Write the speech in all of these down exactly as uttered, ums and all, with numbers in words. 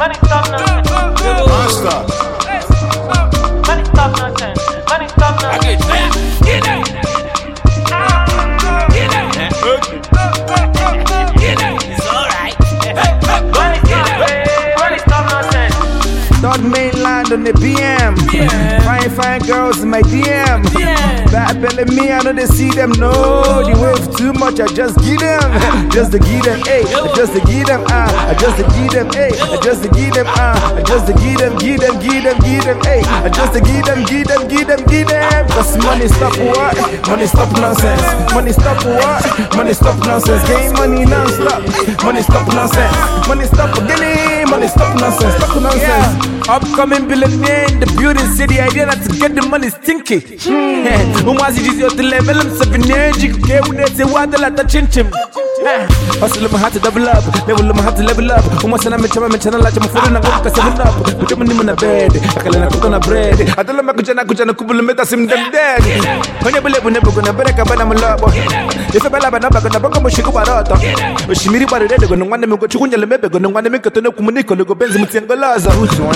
Money stop nonsense. Master. Money stop nonsense. Money stop nonsense. Get out. Get out. Get out. It's alright. Money stop. Money stop nonsense. Third mainland on the B M. Yeah. Fine, fine girls in my D M. Yeah. Bad belly me, I know they see them. No, they wave too much, I just give them. Just to give them, hey. Just to give them, ah. I just to give them, hey. I just to give them, ah. I just to give them, give them, give them, give them, hey. I just to give them, give them, give them, give them. Cause money stop what? Money stop nonsense. Money stop what? Money stop nonsense. Gain money non-stop. Money stop nonsense. Money stop again. Money stop nonsense. Stop nonsense. Yeah. Upcoming billionaire in the building, say the idea not to get the money stinky. Umazi jizi yote level I'm seven years. Jike unete wada la ta chin chim. Hustle my heart to double up, level my heart to level up. Umasana me chama me chana la chama furu na ngoka seven up. Kutema ni mna bed, akala na kuto na bread. Adala makujana kujana kubulu meta sim dem dead. Kwenye bule bune bugu na bereka bana mulabo. Ife bala bana baga na bongo mushiku barata. Ushimiri bari rede gono ngwane me go chukunya le mebe gono ngwane me katono kumuniko le go benzi mutiangolaza.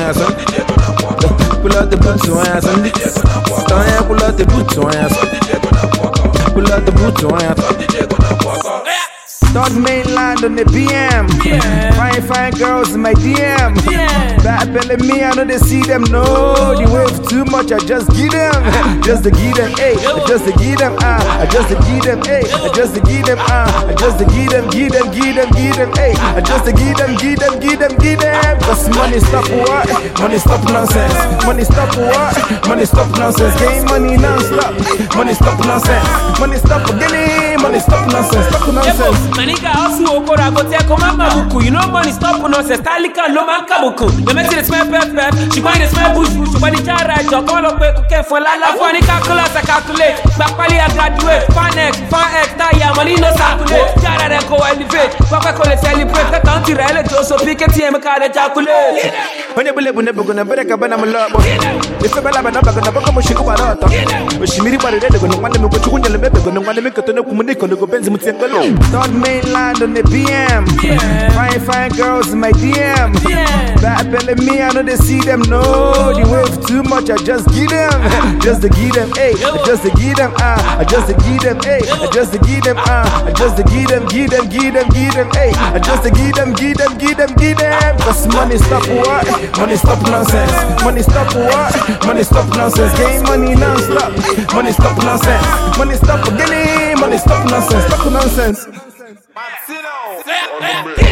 Pull out the boots on ass and pull out the boots on ass. Pull out the boots on ass. Third mainland on the B M. Yeah. Fine, fine girls in my D M. Yeah. Bad belly me, I know they see them. No, they wave too much, I just give them. Just to give them, hey. Just to give them, ah. I just to give them, hey. I just to give them, ah. I just to give them, give them, give them, give them, hey. I just to give them, give them, give them, give them. Cause money stop what? Money stop nonsense. Money stop what? Money stop nonsense. Gain money non-stop. Money stop nonsense. Money stop again. Money stop nonsense. Stop nonsense. Manika also okora go take come mabuku. You know money stop nonsense. Talika no man kabuku. The make it smell pep pep. She find it smell bush bush. Body chara jo come up with cook for la la. Funny calculate I calculate. Back pali I graduate. Fan X, fan X, tire money no circulate. Chara they go elevate. Papa call it celebrate. The country rally so pick a team card ejaculate. When you believe never gonna break a banana love. If a bala banana gonna book a mushiku barata. Ushimiri bari rede gono ngwane me go chukunya le mebe gono ngwane me katono kumuniko le go benzi mutiangolo. Third mainland on the B M. Yeah. Fine, fine girls in my D M. Yeah. Bad belly me, I know they see them. No, they wave too much, I just give them. Just to give them, hey. I just to give them, ah. I just to give them, hey. I just to give them, ah. I just to give them, give them, give them, give them, hey. I just to give them, give them, give them, give them. Cause money stop what? Money stop nonsense. Money stop what? Money stop nonsense. Gain money non-stop. Money stop nonsense. Money stop again. Money stop nonsense. Stop nonsense. Martino.